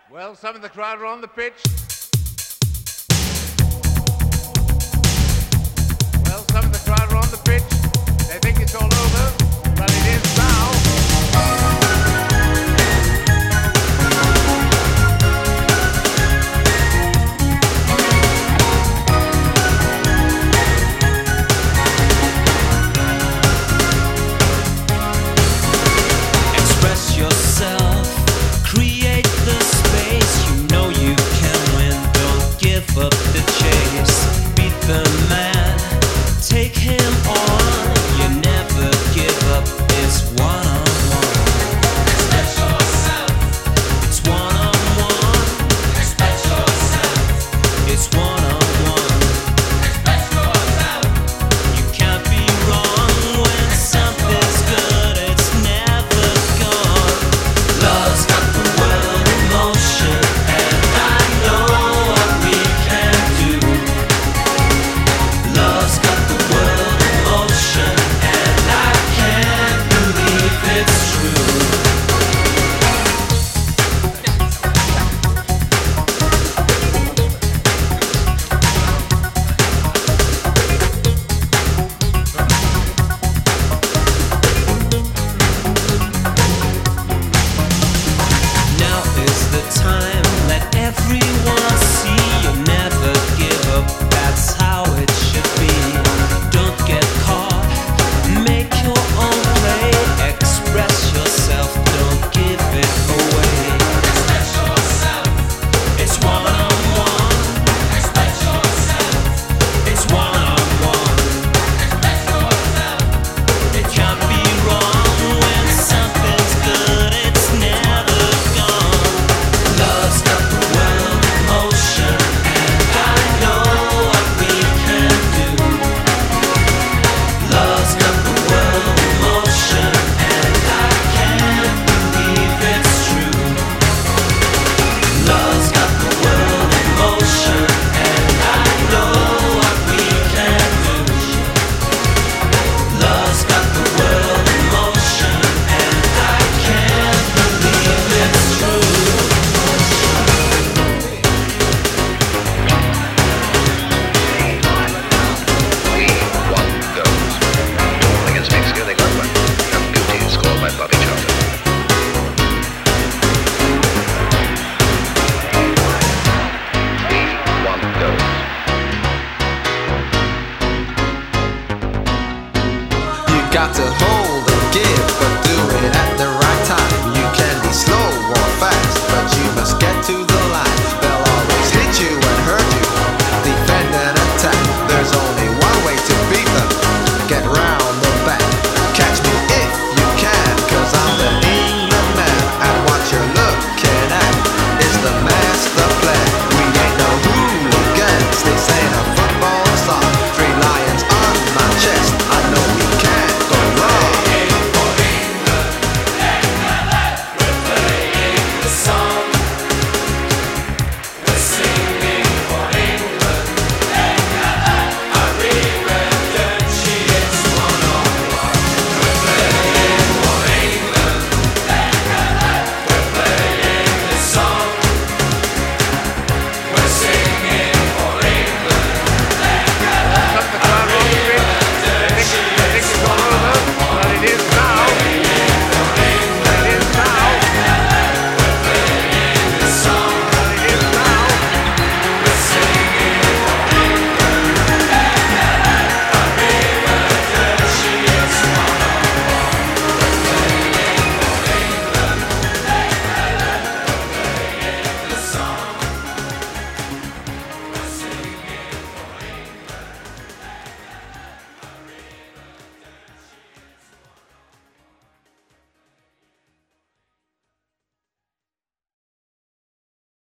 Well, some of the crowd are on the pitch. Well, some of the crowd are on the pitch. They think it's all over, but it is now. Up the chase, beat the man, take him on. You never give up. It's one on one. Express yourself. It's one on one. Express yourself. It's one on one. Express yourself. You can't be wrong when something's good. It's never gone. Love's got the world in motion, and I know. Love's got the world in motion, and I can't believe it's true. Now is the time, let everyone see you never give up. That's how it should be. Don't get caught, make your own play. Express yourself, don't give it away. Express yourself. It's one on one. Express yourself. It's one on one. Express yourself. It can't be wrong when something's good. It's never gone. Love's got the world in motion, and I know what we can do. Love's got the world in motion, and I can't believe it's true. Love's got the world in motion, and I know what we can do. Love's got the world in motion, and I can't believe it's true. We want girls. All against Mexico, they got one. Young beauty scored by Bobby Charlton. We want girls. You got to hold and give, but do it at the right time. You can be slow or fast, but you must get to the